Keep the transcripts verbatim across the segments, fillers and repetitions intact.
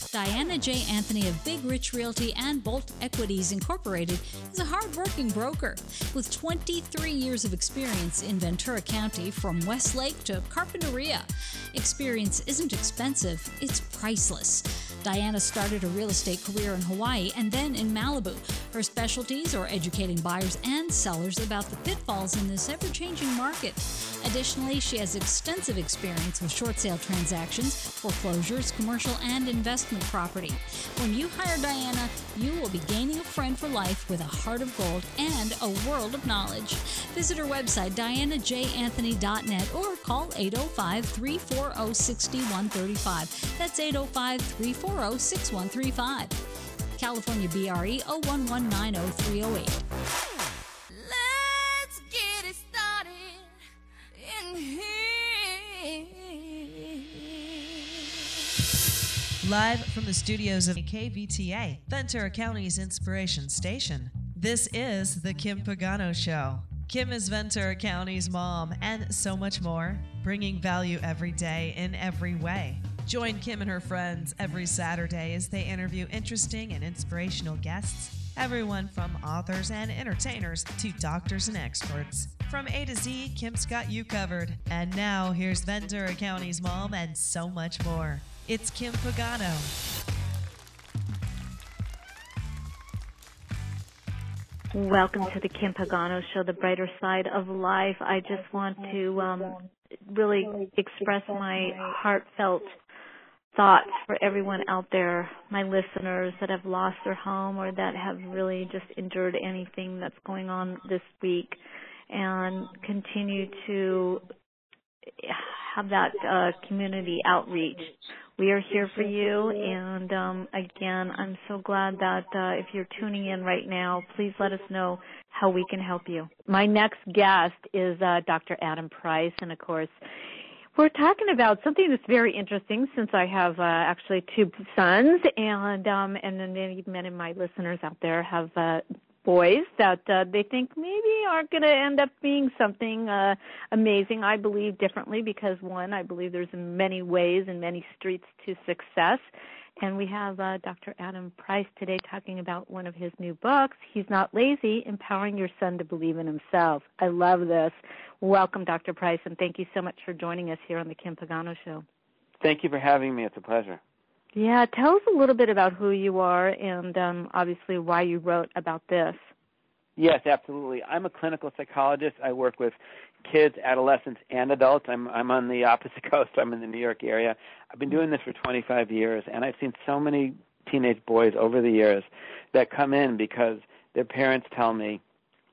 Diana J. Anthony of Big Rich Realty and Bolt Equities Incorporated is a hard-working broker with twenty-three years of experience in Ventura County from Westlake to Carpinteria. Experience isn't expensive, it's priceless. Diana started a real estate career in Hawaii and then in Malibu. Her specialties are educating buyers and sellers about the pitfalls in this ever-changing market. Additionally, she has extensive experience with short sale transactions, foreclosures, commercial, and investment property. When you hire Diana, you will be gaining a friend for life with a heart of gold and a world of knowledge. Visit her website, diana j anthony dot net, or call eight oh five, three four oh, six one three five. That's eight oh five, three four oh, six one three five. California B R E zero one one nine zero three zero eight. Let's get it started in here. Live from the studios of K V T A, Ventura County's inspiration station. This is The Kim Pagano Show. Kim is Ventura County's mom and so much more, bringing value every day in every way. Join Kim and her friends every Saturday as they interview interesting and inspirational guests, everyone from authors and entertainers to doctors and experts. From A to Z, Kim's got you covered. And now, here's Ventura County's mom and so much more. It's Kim Pagano. Welcome to the Kim Pagano Show, the brighter side of life. I just want to um, really express my heartfelt thoughts for everyone out there, my listeners that have lost their home or that have really just endured anything that's going on this week, and continue to have that uh, community outreach. We are here for you, and um, again, I'm so glad that uh, if you're tuning in right now, please let us know how we can help you. My next guest is uh, Doctor Adam Price, and of course, we're talking about something that's very interesting since I have uh, actually two sons, and um, and then many, many of my listeners out there have uh, boys that uh, they think maybe aren't going to end up being something uh, amazing. I believe differently because, one, I believe there's many ways and many streets to success. And we have uh, Doctor Adam Price today talking about one of his new books, He's Not Lazy, Empowering Your Son to Believe in Himself. I love this. Welcome, Doctor Price, and thank you so much for joining us here on the Kim Pagano Show. Thank you for having me. It's a pleasure. Yeah, tell us a little bit about who you are and um, obviously why you wrote about this. Yes, absolutely. I'm a clinical psychologist. I work with kids, adolescents, and adults. I'm I'm on the opposite coast. I'm in the New York area. I've been doing this for twenty-five years, and I've seen so many teenage boys over the years that come in because their parents tell me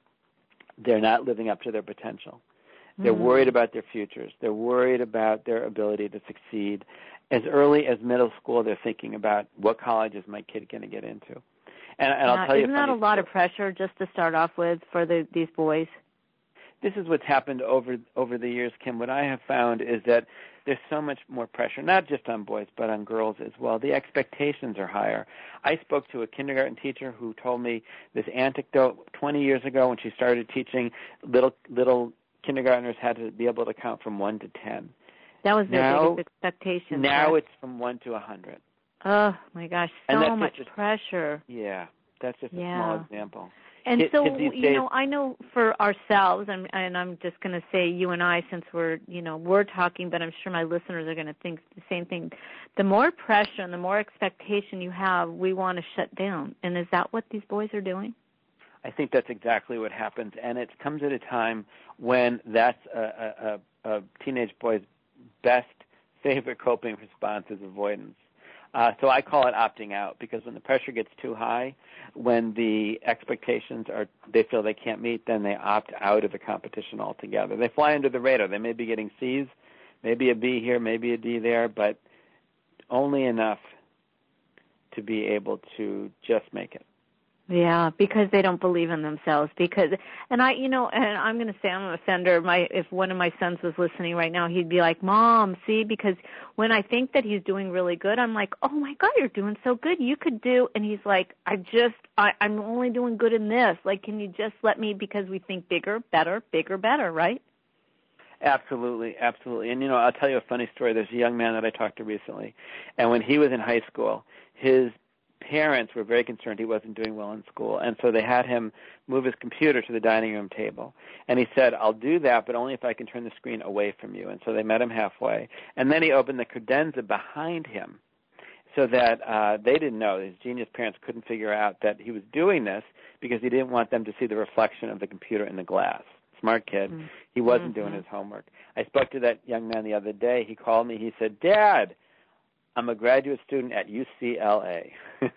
they're not living up to their potential. They're mm-hmm. worried about their futures. They're worried about their ability to succeed. As early as middle school, they're thinking about what college is my kid going to get into. And, and I'll now, tell you, isn't that a lot story. of pressure just to start off with for the, these boys? This is what's happened over over the years, Kim. What I have found is that there's so much more pressure, not just on boys, but on girls as well. The expectations are higher. I spoke to a kindergarten teacher who told me this anecdote twenty years ago when she started teaching. Little little kindergartners had to be able to count from one to ten. That was their now, biggest expectation. Now correct? It's from one to a hundred. Oh my gosh, so much just, pressure. Yeah, that's just yeah. a small example. And Kids, so, kids you days, know, I know for ourselves, and, and I'm just going to say you and I, since we're, you know, we're talking, but I'm sure my listeners are going to think the same thing. The more pressure and the more expectation you have, we want to shut down. And is that what these boys are doing? I think that's exactly what happens, and it comes at a time when that's a, a, a teenage boy's best favorite coping response is avoidance. Uh, so I call it opting out, because when the pressure gets too high, when the expectations are they feel they can't meet, then they opt out of the competition altogether. They fly under the radar. They may be getting C's, maybe a B here, maybe a D there, but only enough to be able to just make it. Yeah, because they don't believe in themselves. Because, and I, you know, and I'm going to say I'm an offender. My, if one of my sons was listening right now, he'd be like, "Mom, see," because when I think that he's doing really good, I'm like, "Oh my God, you're doing so good. You could do," and he's like, "I just, I, I'm only doing good in this. Like, can you just let me?" Because we think bigger, better, bigger, better, right? Absolutely, absolutely. And, you know, I'll tell you a funny story. There's a young man that I talked to recently, and when he was in high school, his parents were very concerned he wasn't doing well in school, and so they had him move his computer to the dining room table. And he said, I'll do that, but only if I can turn the screen away from you. And so they met him halfway. And then he opened the credenza behind him so that uh, they didn't know. His genius parents couldn't figure out that he was doing this because he didn't want them to see the reflection of the computer in the glass. Smart kid. Mm-hmm. He wasn't mm-hmm. doing his homework. I spoke to that young man the other day. He called me. He said, Dad, I'm a graduate student at U C L A.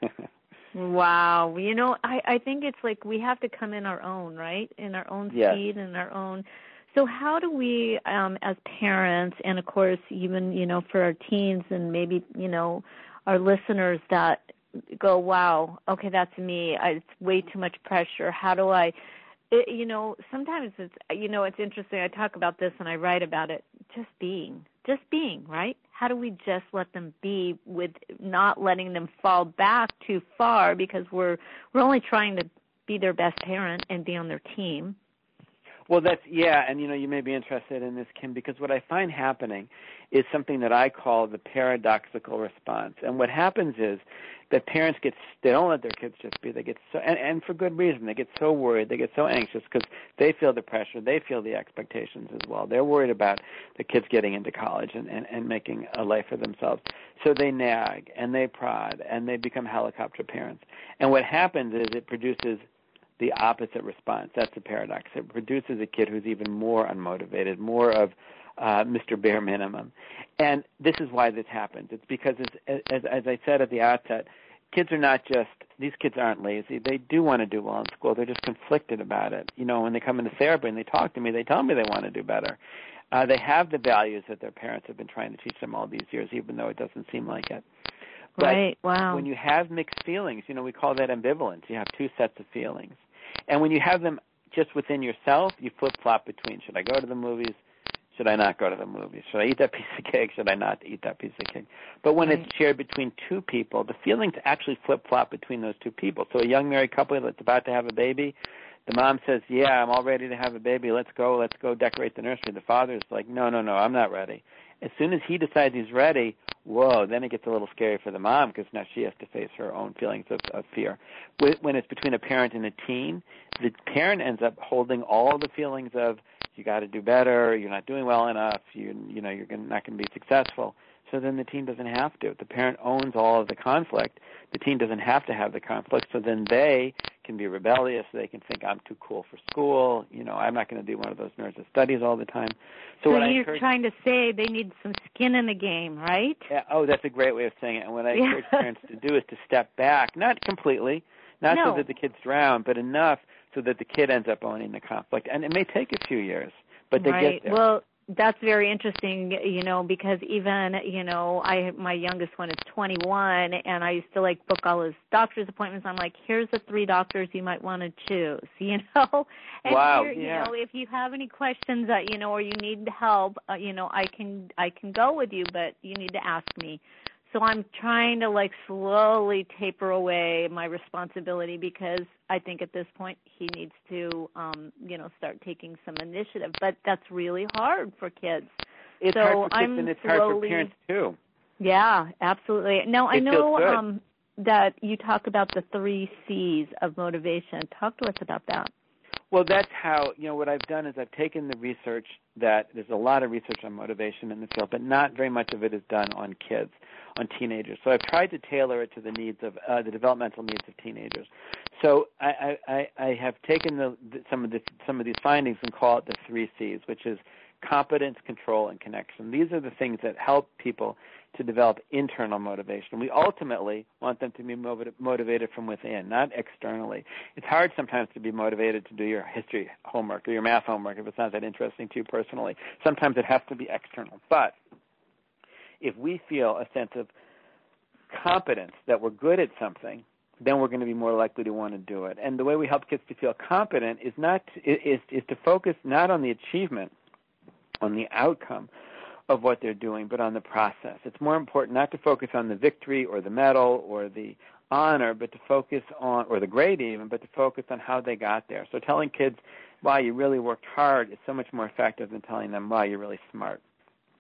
Wow. You know, I, I think it's like we have to come in our own, right? In our own yes. speed and our own. So how do we, um, as parents, and of course even, you know, for our teens and maybe, you know, our listeners that go, wow, okay, that's me. I, it's way too much pressure. How do I, it, you know, sometimes it's, you know, it's interesting. I talk about this and I write about it. Just being, just being, right? How do we just let them be with not letting them fall back too far because we're we're only trying to be their best parent and be on their team? Well, that's, yeah, and, you know, you may be interested in this, Kim, because what I find happening is something that I call the paradoxical response. And what happens is that parents get, they don't let their kids just be. They get so, and, and for good reason, they get so worried, they get so anxious because they feel the pressure, they feel the expectations as well. They're worried about the kids getting into college and, and, and making a life for themselves. So they nag and they prod and they become helicopter parents. And what happens is it produces the opposite response. That's the paradox. It produces a kid who's even more unmotivated, more of uh, Mister Bare Minimum. And this is why this happens. It's because, as, as, as I said at the outset, kids are not just, these kids aren't lazy. They do want to do well in school. They're just conflicted about it. You know, when they come into therapy and they talk to me, they tell me they want to do better. Uh, they have the values that their parents have been trying to teach them all these years, even though it doesn't seem like it. But right, wow. when you have mixed feelings, you know, we call that ambivalence. You have two sets of feelings. And when you have them just within yourself, you flip-flop between, should I go to the movies? Should I not go to the movies? Should I eat that piece of cake? Should I not eat that piece of cake? But when right. it's shared between two people, the feelings actually flip-flop between those two people. So a young married couple that's about to have a baby, the mom says, yeah, I'm all ready to have a baby. Let's go. Let's go decorate the nursery. The father's like, no, no, no, I'm not ready. As soon as he decides he's ready, whoa, then it gets a little scary for the mom because now she has to face her own feelings of, of fear. When it's between a parent and a teen, the parent ends up holding all the feelings of you got to do better, you're not doing well enough, you you know you're gonna, not going to be successful. So then the teen doesn't have to. The parent owns all of the conflict. The teen doesn't have to have the conflict. So then they can be rebellious. They can think, I'm too cool for school. You know, I'm not going to do one of those nerds that studies all the time. So, so what you're encourage, trying to say they need some skin in the game, right? Yeah, oh, that's a great way of saying it. And what I encourage parents to do is to step back, not completely, not no. so that the kids drown, but enough so that the kid ends up owning the conflict. And it may take a few years, but they right. get there. Well, that's very interesting, you know, because even, you know, I my youngest one is twenty-one, and I used to, like, book all his doctor's appointments. I'm like, here's the three doctors you might want to choose, you know. And wow, here, yeah. You know, if you have any questions, that, you know, or you need help, uh, you know, I can I can go with you, but you need to ask me. So I'm trying to, like, slowly taper away my responsibility because I think at this point he needs to, um, you know, start taking some initiative. But that's really hard for kids. It's so hard for kids I'm and it's slowly, hard for parents, too. Yeah, absolutely. Now, I it know um, that you talk about the three C's of motivation. Talk to us about that. Well, that's how, you know, what I've done is I've taken the research that there's a lot of research on motivation in the field, but not very much of it is done on kids, on teenagers. So I've tried to tailor it to the needs of uh, the developmental needs of teenagers. So I, I, I have taken the, some of this, some of these findings and call it the three C's, which is competence, control, and connection. These are the things that help people to develop internal motivation. We ultimately want them to be motivated from within, not externally. It's hard sometimes to be motivated to do your history homework or your math homework if it's not that interesting to you personally. Sometimes it has to be external. But if we feel a sense of competence that we're good at something, then we're going to be more likely to want to do it. And the way we help kids to feel competent is not is, is to focus not on the achievement, on the outcome of what they're doing, but on the process. It's more important not to focus on the victory or the medal or the honor, but to focus on, or the grade even, but to focus on how they got there. So telling kids, wow, you really worked hard is so much more effective than telling them, wow, you're really smart.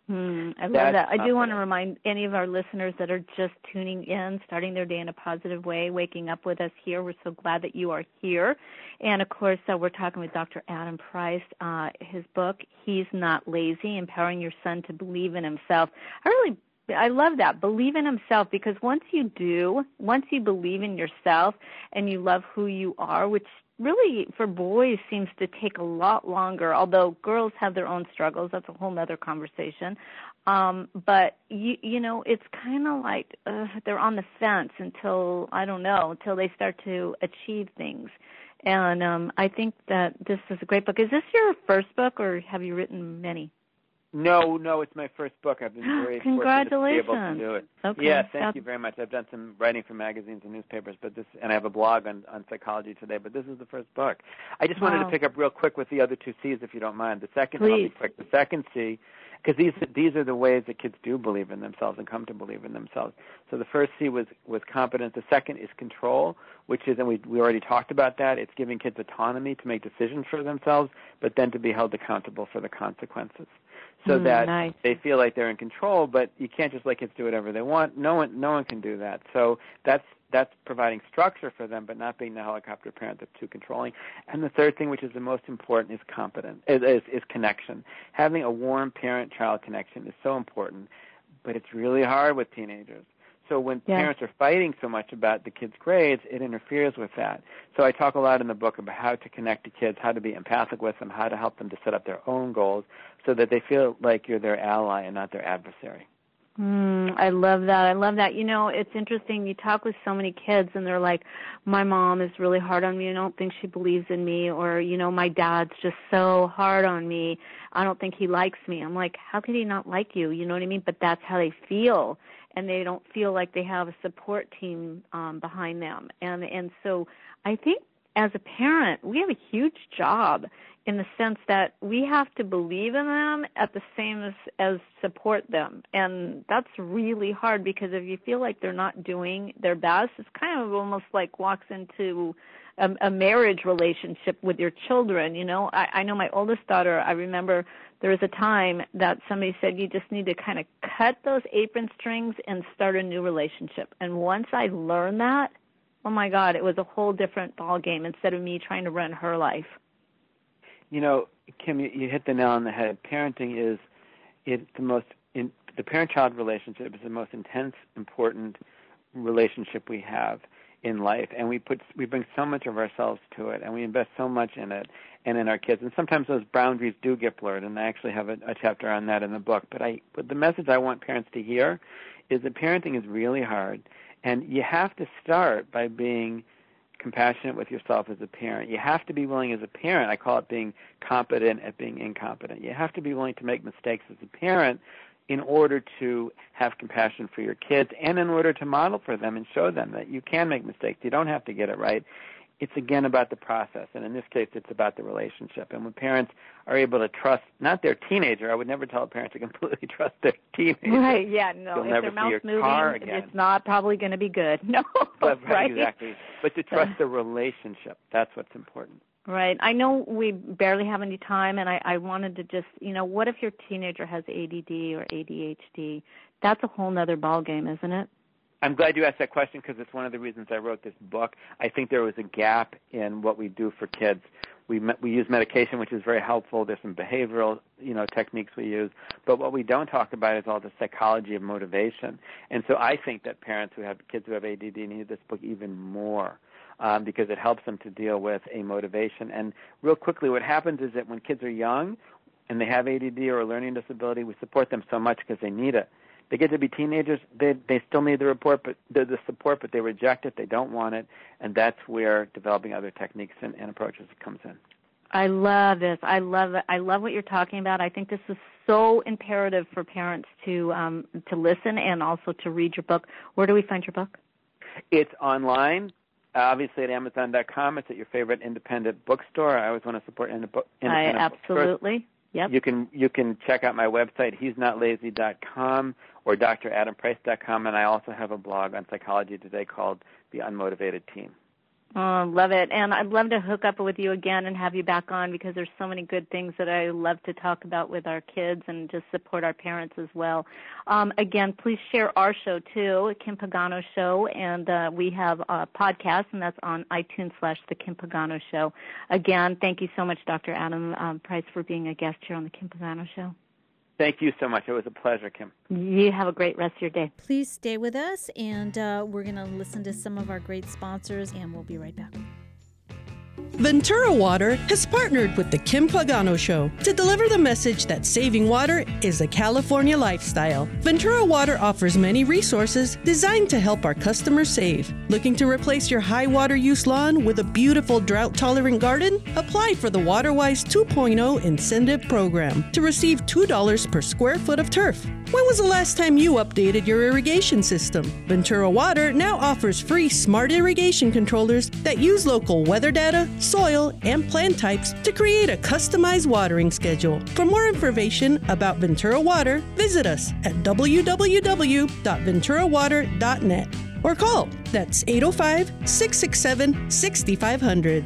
Hmm, I love That's that. I do want to confidence. remind any of our listeners that are just tuning in, starting their day in a positive way, waking up with us here. We're so glad that you are here. And, of course, uh, we're talking with Doctor Adam Price. Uh, his book, He's Not Lazy, Empowering Your Son to Believe in Himself. I really I love that. Believe in himself, because once you do, once you believe in yourself and you love who you are, which really for boys seems to take a lot longer, although girls have their own struggles. That's a whole other conversation. Um, but, you, you know, it's kind of like uh, they're on the fence until, I don't know, until they start to achieve things. And um, I think that this is a great book. Is this your first book, or have you written many? No, no, it's my first book. I've been very Congratulations. fortunate to be able to do it. Okay. Yeah, thank That's... you very much. I've done some writing for magazines and newspapers, but this, and I have a blog on, on Psychology Today, but this is the first book. I just wow. wanted to pick up real quick with the other two C's, if you don't mind. The second, Please. I'll be quick. The second C, because these these are the ways that kids do believe in themselves and come to believe in themselves. So the first C was was competence. The second is control, which is, and we we already talked about that. It's giving kids autonomy to make decisions for themselves, but then to be held accountable for the consequences. So mm, that nice. they feel like they're in control, but you can't just let kids do whatever they want. No one, no one can do that. So that's that's providing structure for them, but not being the helicopter parent that's too controlling. And the third thing, which is the most important, is competence, is, is, is connection. Having a warm parent-child connection is so important, but it's really hard with teenagers. So when yeah. parents are fighting so much about the kids' grades, it interferes with that. So I talk a lot in the book about how to connect to kids, how to be empathic with them, how to help them to set up their own goals so that they feel like you're their ally and not their adversary. Mm, I love that. I love that. You know, it's interesting. You talk with so many kids, and they're like, my mom is really hard on me. I don't think she believes in me. Or, you know, my dad's just so hard on me. I don't think he likes me. I'm like, how could he not like you? You know what I mean? But that's how they feel. And they don't feel like they have a support team um, behind them. And and so I think as a parent, we have a huge job in the sense that we have to believe in them at the same as, as support them. And that's really hard, because if you feel like they're not doing their best, it's kind of almost like walks into a, a marriage relationship with your children. You know, I, I know my oldest daughter, I remember there was a time that somebody said you just need to kind of cut those apron strings and start a new relationship. And once I learned that, oh my God, it was a whole different ball game instead of me trying to run her life. You know, Kim, you, you hit the nail on the head. Parenting is it the most in, the parent-child relationship is the most intense, important relationship we have in life, and we put we bring so much of ourselves to it, and we invest so much in it and in our kids. And sometimes those boundaries do get blurred, and I actually have a, a chapter on that in the book. But I, but the message I want parents to hear is that parenting is really hard, and you have to start by being compassionate with yourself as a parent. You have to be willing as a parent, I call it being competent at being incompetent. You have to be willing to make mistakes as a parent in order to have compassion for your kids and in order to model for them and show them that you can make mistakes. You don't have to get it right. It's, again, about the process, and in this case, it's about the relationship. And when parents are able to trust, not their teenager, I would never tell a parent to completely trust their teenager. Right, yeah, no. You'll if never their see mouth's your moving, car again. It's not probably going to be good. No, but, right, right? Exactly. But to trust the relationship, that's what's important. Right. I know we barely have any time, and I, I wanted to just, you know, what if your teenager has A D D or A D H D? That's a whole other ballgame, isn't it? I'm glad you asked that question because it's one of the reasons I wrote this book. I think there was a gap in what we do for kids. We we use medication, which is very helpful. There's some behavioral, you know, techniques we use. But what we don't talk about is all the psychology of motivation. And so I think that parents who have kids who have A D D need this book even more um, because it helps them to deal with a motivation. And real quickly, what happens is that when kids are young and they have A D D or a learning disability, we support them so much because they need it. They get to be teenagers, they they still need the report, but the, the support, but they reject it, they don't want it, and that's where developing other techniques and, and approaches comes in. I love this. I love it. I love what you're talking about. I think this is so imperative for parents to um, to listen and also to read your book. Where do we find your book? It's online, obviously at Amazon dot com. It's at your favorite independent bookstore. I always want to support independent I absolutely. bookstores. Yep. You can you can check out my website, he's not lazy dot com or d r adam price dot com, and I also have a blog on Psychology Today called The Unmotivated Teen. Oh, love it. And I'd love to hook up with you again and have you back on because there's so many good things that I love to talk about with our kids and just support our parents as well. Um, again, please share our show too, Kim Pagano Show, and uh, we have a podcast, and that's on iTunes slash The Kim Pagano Show. Again, thank you so much, Doctor Adam um, Price, for being a guest here on The Kim Pagano Show. Thank you so much. It was a pleasure, Kim. You have a great rest of your day. Please stay with us, and uh, we're going to listen to some of our great sponsors, and we'll be right back. Ventura Water has partnered with The Kim Pagano Show to deliver the message that saving water is a California lifestyle. Ventura Water offers many resources designed to help our customers save. Looking to replace your high water use lawn with a beautiful drought-tolerant garden? Apply for the WaterWise two point oh incentive program to receive two dollars per square foot of turf. When was the last time you updated your irrigation system? Ventura Water now offers free smart irrigation controllers that use local weather data, soil, and plant types to create a customized watering schedule. For more information about Ventura Water, visit us at w w w dot ventura water dot net or call. That's eight oh five, six six seven, six five zero zero.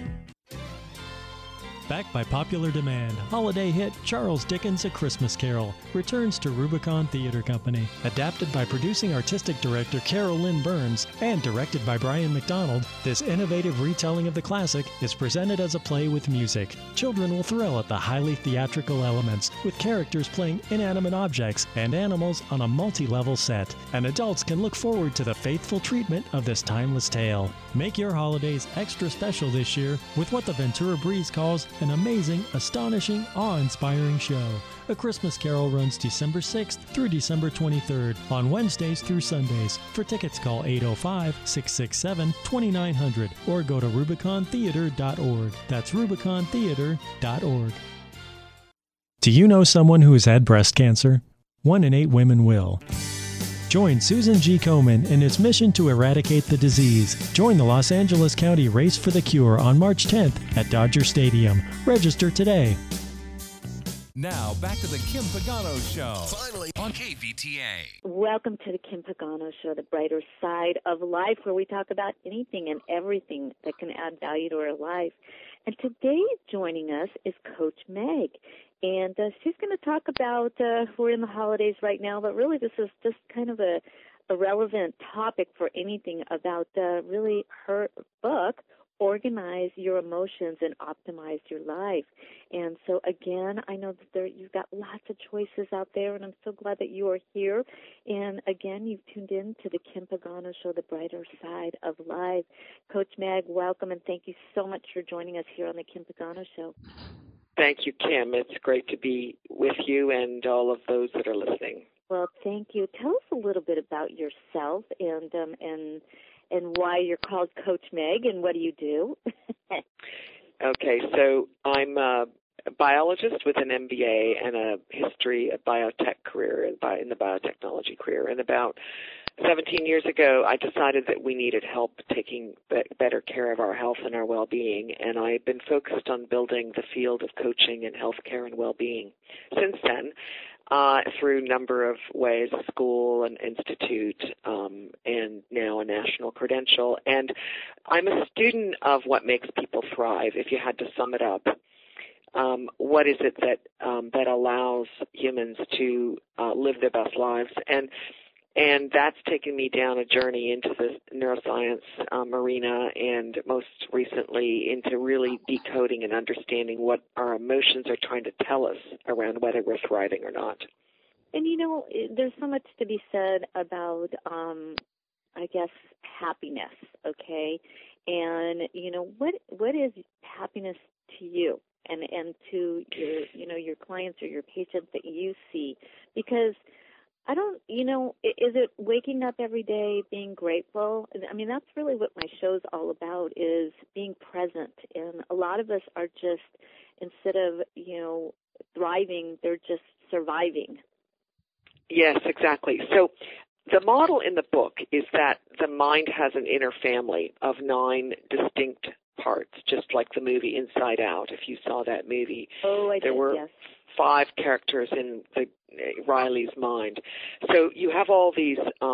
Backed by popular demand, holiday hit Charles Dickens' A Christmas Carol returns to Rubicon Theater Company. Adapted by producing artistic director Carol Lynn Burns and directed by Brian McDonald, this innovative retelling of the classic is presented as a play with music. Children will thrill at the highly theatrical elements, with characters playing inanimate objects and animals on a multi-level set. And adults can look forward to the faithful treatment of this timeless tale. Make your holidays extra special this year with what the Ventura Breeze calls an amazing, astonishing, awe-inspiring show. A Christmas Carol runs December sixth through December twenty-third on Wednesdays through Sundays. For tickets, call eight oh five, six six seven, two nine zero zero or go to rubicon theater dot org. That's rubicon theater dot org. Do you know someone who has had breast cancer? One in eight women will. Join Susan G. Komen in its mission to eradicate the disease. Join the Los Angeles County Race for the Cure on March tenth at Dodger Stadium. Register today. Now, back to the Kim Pagano Show. Finally, on K V T A. Welcome to the Kim Pagano Show, the brighter side of life, where we talk about anything and everything that can add value to our life. And today joining us is Coach Meg. And uh, she's going to talk about, uh, we're in the holidays right now, but really this is just kind of a, a relevant topic for anything about uh, really her book, Organize Your Emotions and Optimize Your Life. And so, again, I know that there, you've got lots of choices out there, and I'm so glad that you are here. And, again, you've tuned in to the Kim Pagano Show, the brighter side of life. Coach Meg, welcome, and thank you so much for joining us here on the Kim Pagano Show. Thank you, Kim. It's great to be with you and all of those that are listening. Well, thank you. Tell us a little bit about yourself and um, and and why you're called Coach Meg, and what do you do? Okay, so I'm a biologist with an M B A and a history, a biotech career in the biotechnology career. And about seventeen years ago, I decided that we needed help taking better care of our health and our well-being, and I've been focused on building the field of coaching and healthcare and well-being since then, uh, through a number of ways, a school, an institute, um, and now a national credential. And I'm a student of what makes people thrive, if you had to sum it up. Um, what is it that um, that allows humans to uh, live their best lives? And And that's taken me down a journey into the neuroscience um, arena, and most recently into really decoding and understanding what our emotions are trying to tell us around whether we're thriving or not. And, you know, there's so much to be said about, um, I guess, happiness, okay? And, you know, what what is happiness to you and, and to your, you know, your clients or your patients that you see? Because I don't, you know, is it waking up every day, being grateful? I mean, that's really what my show's all about, is being present. And a lot of us are just, instead of, you know, thriving, they're just surviving. Yes, exactly. So the model in the book is that the mind has an inner family of nine distinct parts, just like the movie Inside Out. If you saw that movie, oh, I there did, were yes. five characters in the Riley's mind. So you have all these um,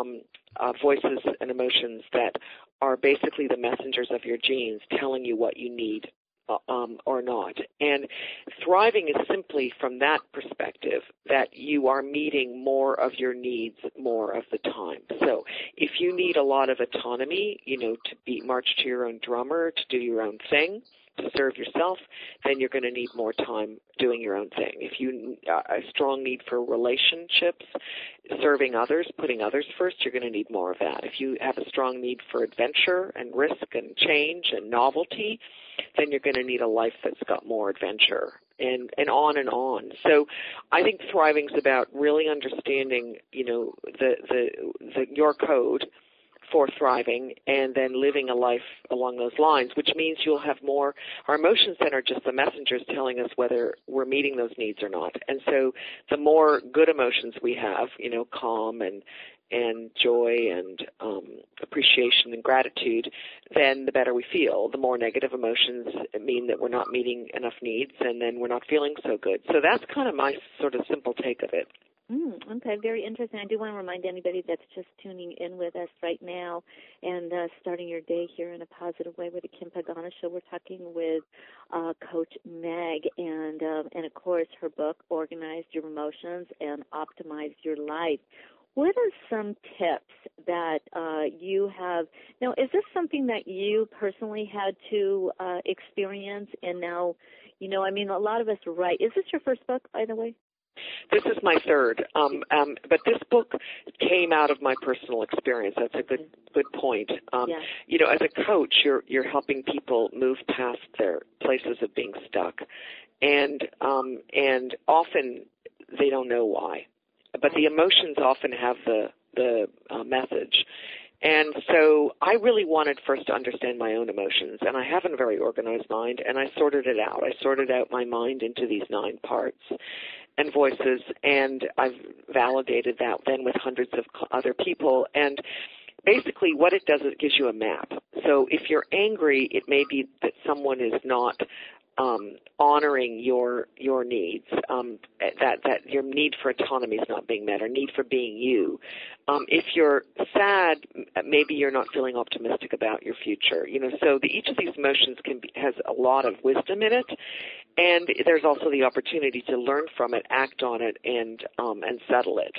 uh, voices and emotions that are basically the messengers of your genes telling you what you need uh, um, or not. And thriving is simply from that perspective that you are meeting more of your needs more of the time. So if you need a lot of autonomy, you know, to be march to your own drummer, to do your own thing, to serve yourself, then you're going to need more time doing your own thing. If you uh, a strong need for relationships, serving others, putting others first, you're going to need more of that. If you have a strong need for adventure and risk and change and novelty, then you're going to need a life that's got more adventure, and and on and on. So I think thriving is about really understanding, you know, the the, the your code for thriving, and then living a life along those lines, which means you'll have more, our emotions then are just the messengers telling us whether we're meeting those needs or not. And so the more good emotions we have, you know, calm and and joy and um, appreciation and gratitude, then the better we feel. The more negative emotions mean that we're not meeting enough needs, and then we're not feeling so good. So that's kind of my sort of simple take of it. Mm, okay, very interesting. I do want to remind anybody that's just tuning in with us right now and uh, starting your day here in a positive way with the Kim Pagano Show. We're talking with uh, Coach Meg, and um, and of course her book, Organize Your Emotions and Optimize Your Life. What are some tips that uh, you have? Now, is this something that you personally had to uh, experience, and now, you know, I mean, a lot of us write. Is this your first book, by the way? This is my third, um, um, but this book came out of my personal experience. That's a good good point. Um, yeah. You know, as a coach, you're you're helping people move past their places of being stuck, and um, and often they don't know why, but the emotions often have the the uh, message. And so I really wanted first to understand my own emotions, and I have a very organized mind, and I sorted it out. I sorted out my mind into these nine parts and voices, and I've validated that then with hundreds of other people. And basically what it does is it gives you a map. So if you're angry, it may be that someone is not um, honoring your your needs, um, that, that your need for autonomy is not being met, or need for being you. Um, if you're sad, maybe you're not feeling optimistic about your future. You know, so the, each of these emotions can be, has a lot of wisdom in it, and there's also the opportunity to learn from it, act on it, and um, and settle it.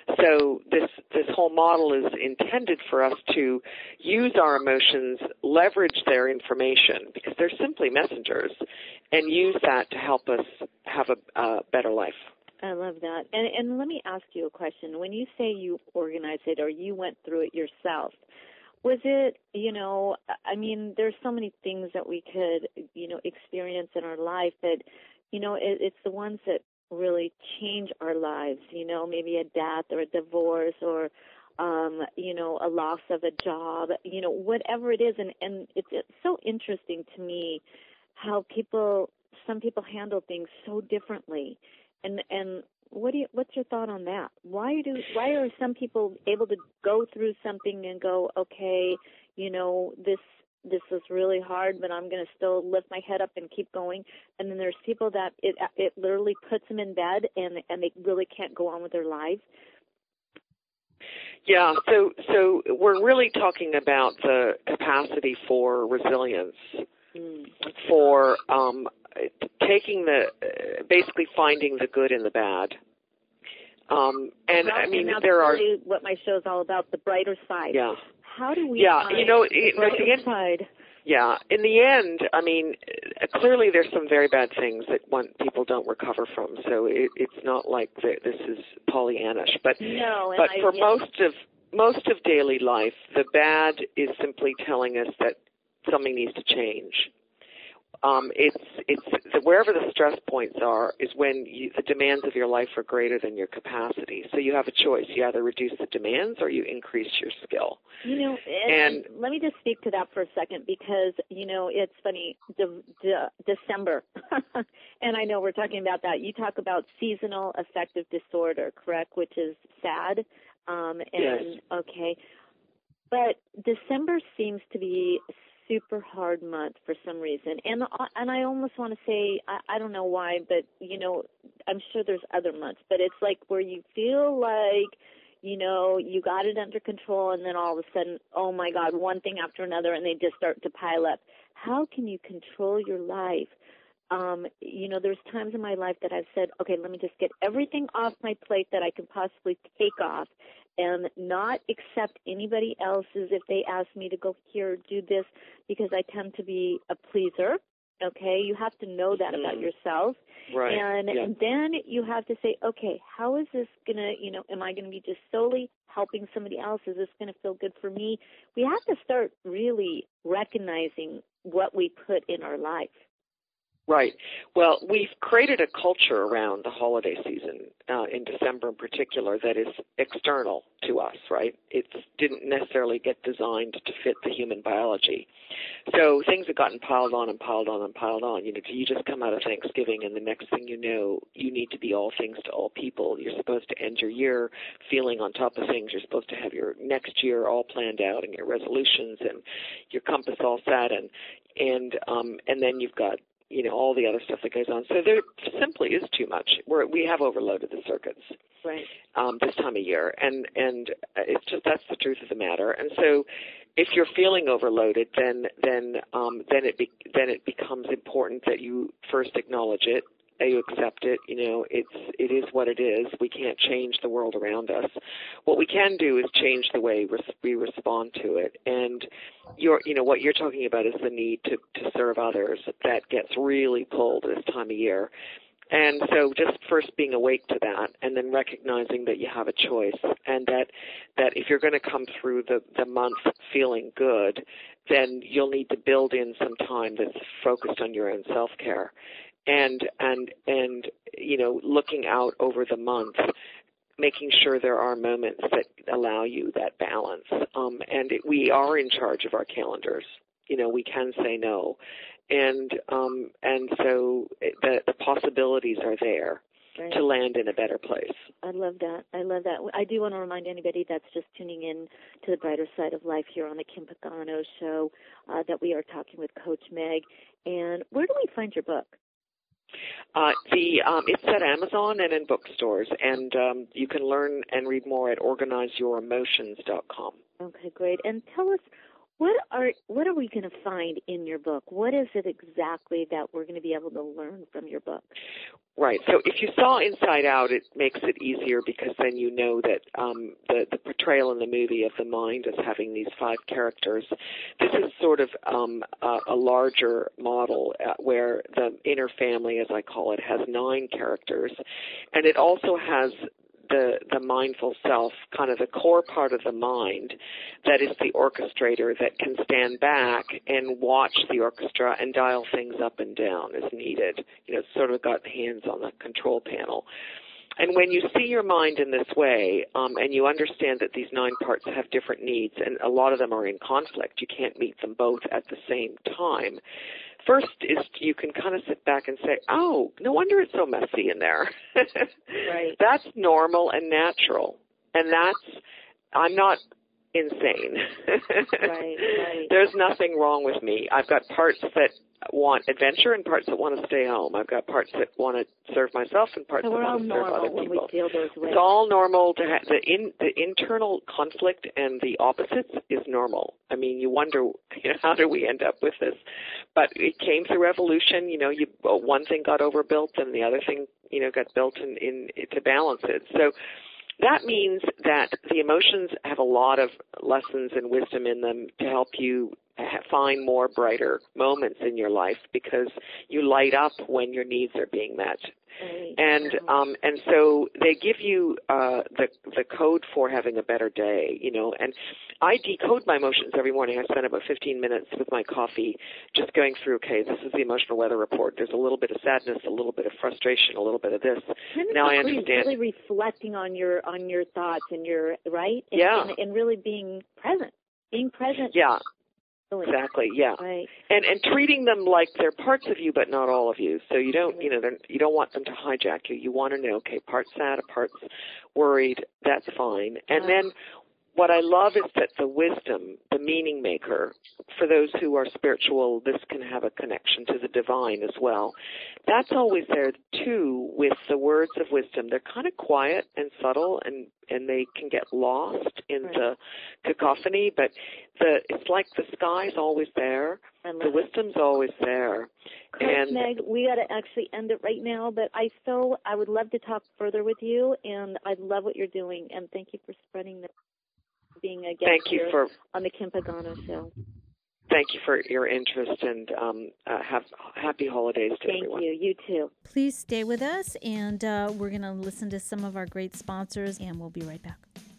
So this this whole model is intended for us to use our emotions, leverage their information, because they're simply messengers, and use that to help us have a, a better life. I love that. And, and let me ask you a question. When you say you organized it or you went through it yourself, was it, you know, I mean, there's so many things that we could, you know, experience in our life that, you know, it, it's the ones that really change our lives, you know, maybe a death or a divorce or, um, you know, a loss of a job, you know, whatever it is. And, and it's, it's so interesting to me how people, some people handle things so differently. And and what do you, what's your thought on that? Why do why are some people able to go through something and go, okay, you know, this this is really hard, but I'm going to still lift my head up and keep going. And then there's people that it it literally puts them in bed and and they really can't go on with their lives. Yeah, so so we're really talking about the capacity for resilience, mm. for um, taking the, uh, basically finding the good in the bad. Um, and well, I mean, and there are what my show is all about, the brighter side. Yeah. How do we? Yeah, find you know, the it, brighter the end, side? Yeah, in the end, I mean, clearly there's some very bad things that one people don't recover from. So it, it's not like the, this is Pollyannish, but no, but I, for yeah. most of most of daily life, the bad is simply telling us that something needs to change. Um, it's it's wherever the stress points are is when you, the demands of your life are greater than your capacity. So you have a choice: you either reduce the demands or you increase your skill. You know, and, and, and let me just speak to that for a second, because you know it's funny. De, de, December, and I know we're talking about that. You talk about seasonal affective disorder, correct? Which is sad. Um, and yes. Okay, but December seems to be super hard month for some reason, and and I almost want to say I, I don't know why, but you know I'm sure there's other months, but it's like where you feel like you know, you got it under control, and then all of a sudden, oh my God, one thing after another, and they just start to pile up. How can you control your life? Um, you know, there's times in my life that I've said, okay, let me just get everything off my plate that I can possibly take off and not accept anybody else's if they ask me to go here, do this, because I tend to be a pleaser. Okay, you have to know that about yourself. Right. And, yeah. and then you have to say, okay, how is this going to, you know, am I going to be just solely helping somebody else? Is this going to feel good for me? We have to start really recognizing what we put in our life. Right. Well, we've created a culture around the holiday season, uh, in December in particular, that is external to us, right? It didn't necessarily get designed to fit the human biology. So things have gotten piled on and piled on and piled on. You know, you just come out of Thanksgiving, and the next thing you know, you need to be all things to all people. You're supposed to end your year feeling on top of things. You're supposed to have your next year all planned out and your resolutions and your compass all set, and and um, and then you've got, you know, all the other stuff that goes on. So there simply is too much. We're, we have overloaded the circuits right. um, this time of year, and and it's just that's the truth of the matter. And so, if you're feeling overloaded, then then um, then it be, then it becomes important that you first acknowledge it, that you accept it. You know, it's it is what it is. We can't change the world around us. What we can do is change the way we respond to it. And you're, you know, what you're talking about is the need to, to serve others that gets really pulled this time of year. And so just first being awake to that, and then recognizing that you have a choice, and that, that if you're going to come through the, the month feeling good, then you'll need to build in some time that's focused on your own self-care. And, and, and, you know, looking out over the month, making sure there are moments that allow you that balance. Um, and it, we are in charge of our calendars. You know, we can say no. And, um, and so the, the possibilities are there right. to land in a better place. I love that. I love that. I do want to remind anybody that's just tuning in to the Brighter Side of Life here on the Kim Pagano Show uh, that we are talking with Coach Meg. And where do we find your book? Uh, the um, it's at Amazon and in bookstores, and um, you can learn and read more at organize your emotions dot com. Okay, great. And tell us, what are what are we going to find in your book? What is it exactly that we're going to be able to learn from your book? Right. So if you saw Inside Out, it makes it easier because then you know that um, the, the portrayal in the movie of the mind as having these five characters. This is sort of um, a, a larger model uh, where the inner family, as I call it, has nine characters. And it also has the, the mindful self, kind of the core part of the mind that is the orchestrator that can stand back and watch the orchestra and dial things up and down as needed. You know, it's sort of got hands on the control panel. And when you see your mind in this way, um, and you understand that these nine parts have different needs, and a lot of them are in conflict, you can't meet them both at the same time. First is you can kind of sit back and say, oh, no wonder it's so messy in there. Right. That's normal and natural. And that's, I'm not insane. Right, right. There's nothing wrong with me. I've got parts that want adventure and parts that want to stay home. I've got parts that want to serve myself and parts so that want to serve other when people. We feel those ways. It's all normal to have the in the internal conflict and the opposites is normal. I mean, you wonder, you know, how do we end up with this? But it came through evolution. You know, you well, one thing got overbuilt and the other thing, you know, got built in, in to balance it. So that means that the emotions have a lot of lessons and wisdom in them to help you find more brighter moments in your life because you light up when your needs are being met. Right. And um, and so they give you uh, the the code for having a better day, you know. And I decode my emotions every morning. I spend about fifteen minutes with my coffee just going through, okay, this is the emotional weather report. There's a little bit of sadness, a little bit of frustration, a little bit of this. Now I understand. Really reflecting on your on your thoughts and your, right? And, yeah. And, and really being present. Being present. Yeah. Exactly, yeah, right. and and treating them like they're parts of you, but not all of you. So you don't, you know, you don't want them to hijack you. You want to know, okay, part's sad, a part's worried. That's fine. And then what I love is that the wisdom, the meaning maker, for those who are spiritual, this can have a connection to the divine as well. That's always there, too, with the words of wisdom. They're kind of quiet and subtle, and, and they can get lost in right. the cacophony, but the it's like the sky's always there. The wisdom's always there. And Meg, we got to actually end it right now, but I so I would love to talk further with you, and I love what you're doing, and thank you for spreading this, being a guest thank you here for, on the Kim Pagano Show. Thank you for your interest, and um, uh, have happy holidays to thank everyone. Thank you. You too. Please stay with us, and uh, we're going to listen to some of our great sponsors, and we'll be right back.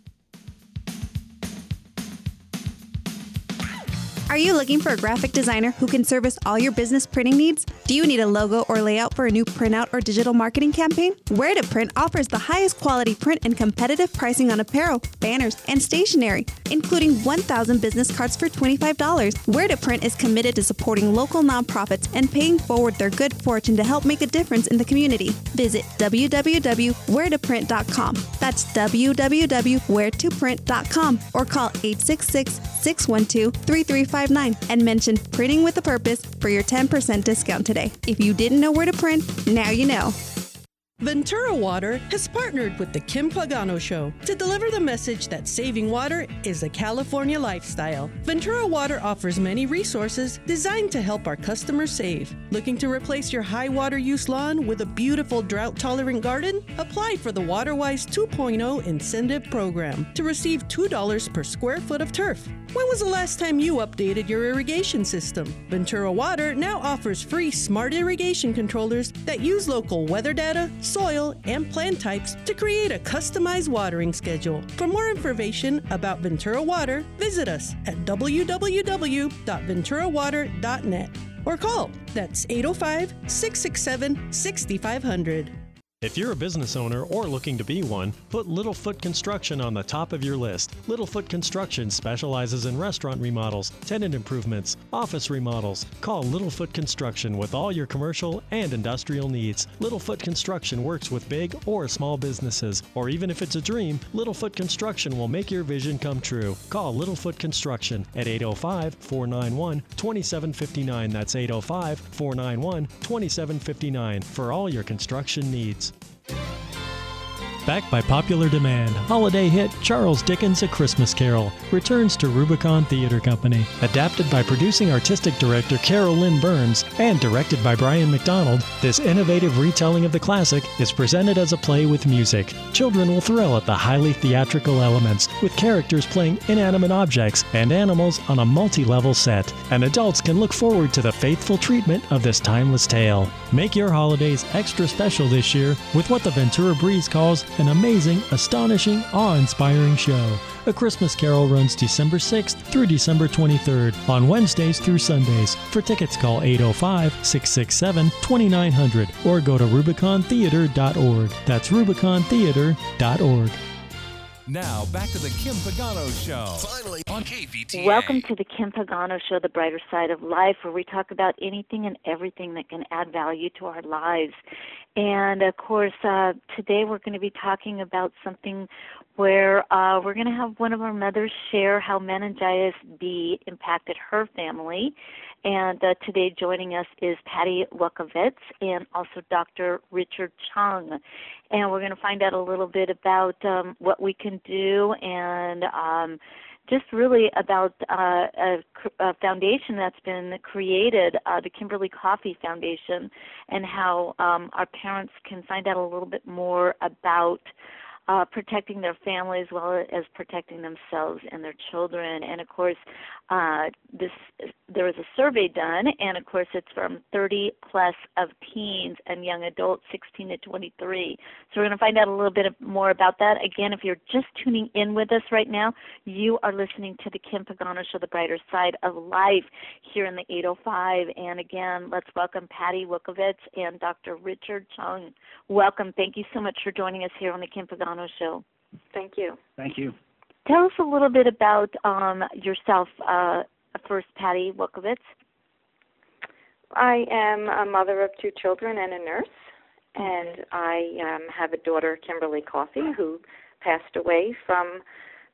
Are you looking for a graphic designer who can service all your business printing needs? Do you need a logo or layout for a new printout or digital marketing campaign? Where to Print offers the highest quality print and competitive pricing on apparel, banners, and stationery, including one thousand business cards for twenty-five dollars. Where to Print is committed to supporting local nonprofits and paying forward their good fortune to help make a difference in the community. Visit w w w dot where to print dot com. That's w w w dot where to print dot com or call eight six six, six one two, three three five nine and mention Printing with a Purpose for your ten percent discount today. If you didn't know where to print, now you know. Ventura Water has partnered with the Kim Pagano Show to deliver the message that saving water is a California lifestyle. Ventura Water offers many resources designed to help our customers save. Looking to replace your high water use lawn with a beautiful drought-tolerant garden? Apply for the WaterWise two point oh incentive program to receive two dollars per square foot of turf. When was the last time you updated your irrigation system? Ventura Water now offers free smart irrigation controllers that use local weather data, soil, and plant types to create a customized watering schedule. For more information about Ventura Water, visit us at w w w dot ventura water dot net or call. That's eight oh five, six six seven, six five zero zero. If you're a business owner or looking to be one, put Littlefoot Construction on the top of your list. Littlefoot Construction specializes in restaurant remodels, tenant improvements, office remodels. Call Littlefoot Construction with all your commercial and industrial needs. Littlefoot Construction works with big or small businesses, or even if it's a dream, Littlefoot Construction will make your vision come true. Call Littlefoot Construction at eight oh five, four nine one, two seven five nine. That's eight oh five, four nine one, two seven five nine for all your construction needs. Backed by popular demand, holiday hit Charles Dickens' A Christmas Carol returns to Rubicon Theater Company. Adapted by producing artistic director Carol Lynn Burns and directed by Brian McDonald, this innovative retelling of the classic is presented as a play with music. Children will thrill at the highly theatrical elements, with characters playing inanimate objects and animals on a multi-level set, and adults can look forward to the faithful treatment of this timeless tale. Make your holidays extra special this year with what the Ventura Breeze calls an amazing, astonishing, awe-inspiring show. A Christmas Carol runs December sixth through December twenty-third on Wednesdays through Sundays. For tickets, call eight oh five, six six seven, two nine zero zero or go to rubicon theater dot org. That's rubicon theater dot org. Now, back to the Kim Pagano Show. Finally on K V T A. Welcome to the Kim Pagano Show, the brighter side of life, where we talk about anything and everything that can add value to our lives. And, of course, uh, today we're going to be talking about something where uh, we're going to have one of our mothers share how meningitis B impacted her family. And uh, today joining us is Patty Wukovitz and also Doctor Richard Chung. And we're going to find out a little bit about um, what we can do and um, just really about uh, a, a foundation that's been created, uh, the Kimberly Coffee Foundation, and how um, our parents can find out a little bit more about Uh, protecting their family as well as protecting themselves and their children. And, of course, uh, this there was a survey done, and, of course, it's from thirty plus of teens and young adults, sixteen to twenty-three. So we're going to find out a little bit more about that. Again, if you're just tuning in with us right now, you are listening to the Kim Pagano Show, the brighter side of life, here in the eight oh five. And, again, let's welcome Patty Wukovitz and Doctor Richard Chung. Welcome. Thank you so much for joining us here on the Kim Pagano Show. Thank you. Thank you. Tell us a little bit about um, yourself, uh, first, Patty Wukovitz. I am a mother of two children and a nurse, and I um, have a daughter, Kimberly Coffey, who passed away from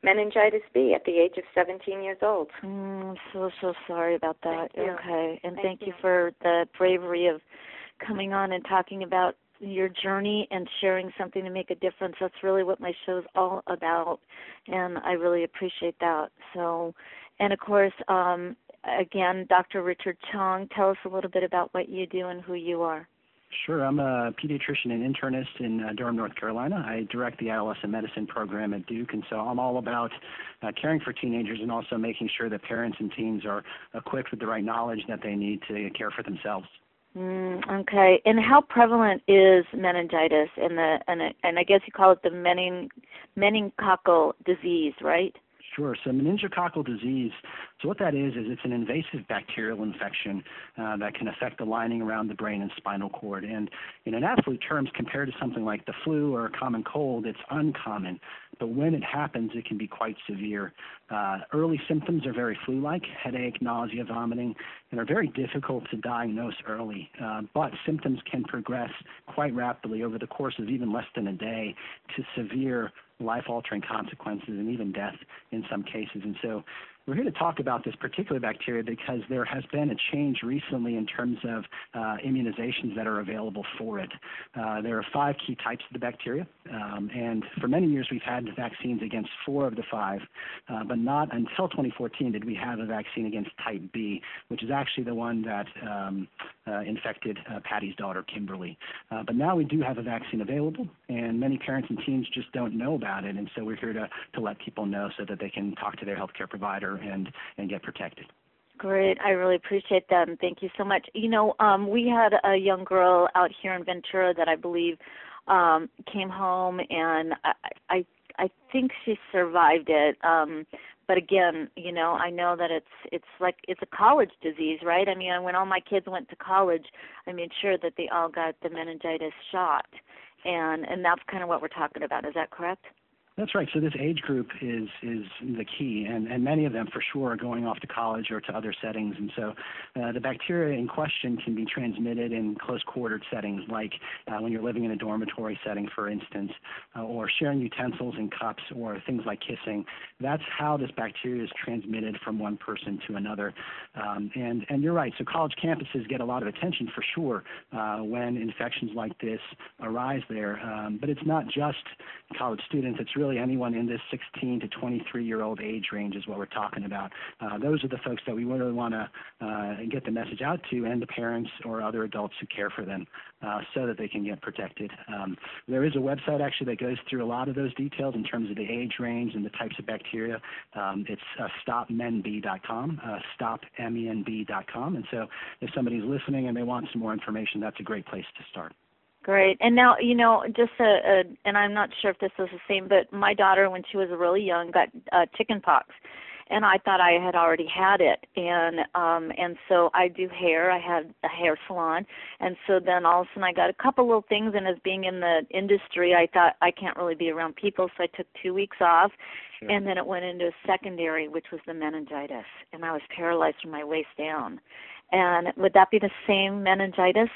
meningitis B at the age of seventeen years old. Mm, I'm so, so sorry about that. Thank you. Okay. And Thank thank you. you for the bravery of coming on and talking about your journey and sharing something to make a difference. That's really what my show's all about, and I really appreciate that. So, and of course, um, again, Doctor Richard Chong, tell us a little bit about what you do and who you are. Sure. I'm a pediatrician and internist in uh, Durham, North Carolina. I direct the adolescent medicine program at Duke, and so I'm all about uh, caring for teenagers and also making sure that parents and teens are equipped with the right knowledge that they need to care for themselves. Mm, okay. And how prevalent is meningitis and the and, and I guess you call it the mening, meningococcal disease, right? Sure. So meningococcal disease, so what that is, is it's an invasive bacterial infection uh, that can affect the lining around the brain and spinal cord. And in an absolute terms, compared to something like the flu or a common cold, it's uncommon. But when it happens, it can be quite severe. Uh, early symptoms are very flu-like, headache, nausea, vomiting, and are very difficult to diagnose early. Uh, but symptoms can progress quite rapidly over the course of even less than a day to severe life-altering consequences and even death in some cases. And so we're here to talk about this particular bacteria because there has been a change recently in terms of uh, immunizations that are available for it. Uh, there are five key types of the bacteria, um, and for many years we've had vaccines against four of the five, uh, but not until twenty fourteen did we have a vaccine against type B, which is actually the one that um, uh, infected uh, Patty's daughter, Kimberly. Uh, but now we do have a vaccine available, and many parents and teens just don't know about it, and so we're here to, to let people know so that they can talk to their healthcare provider and, and get protected. Great. I really appreciate that, and thank you so much. You know, um, we had a young girl out here in Ventura that I believe um, came home, and I, I, I think she survived it. Um, but again, you know, I know that it's it's like it's a college disease, right? I mean, when all my kids went to college, I made sure that they all got the meningitis shot, and and that's kind of what we're talking about. Is that correct? That's right. So this age group is is the key, and, and many of them for sure are going off to college or to other settings. And so uh, the bacteria in question can be transmitted in close-quartered settings, like uh, when you're living in a dormitory setting, for instance, uh, or sharing utensils and cups, or things like kissing. That's how this bacteria is transmitted from one person to another. Um, and, and you're right. So college campuses get a lot of attention for sure uh, when infections like this arise there. Um, but it's not just college students. It's really anyone in this sixteen to twenty-three year old age range is what we're talking about. Uh, those are the folks that we really want to uh, get the message out to, and the parents or other adults who care for them, uh, so that they can get protected. Um, there is a website actually that goes through a lot of those details in terms of the age range and the types of bacteria. Um, it's uh, stop men b dot com, uh, stop men b dot com. And so if somebody's listening and they want some more information, that's a great place to start. Great. And now, you know, just a, a, and I'm not sure if this is the same, but my daughter, when she was really young, got uh, chicken pox, and I thought I had already had it, and um, and so I do hair. I had a hair salon, and so then all of a sudden I got a couple little things, and as being in the industry, I thought I can't really be around people, so I took two weeks off, sure. And then it went into a secondary, which was the meningitis, and I was paralyzed from my waist down. And would that be the same meningitis?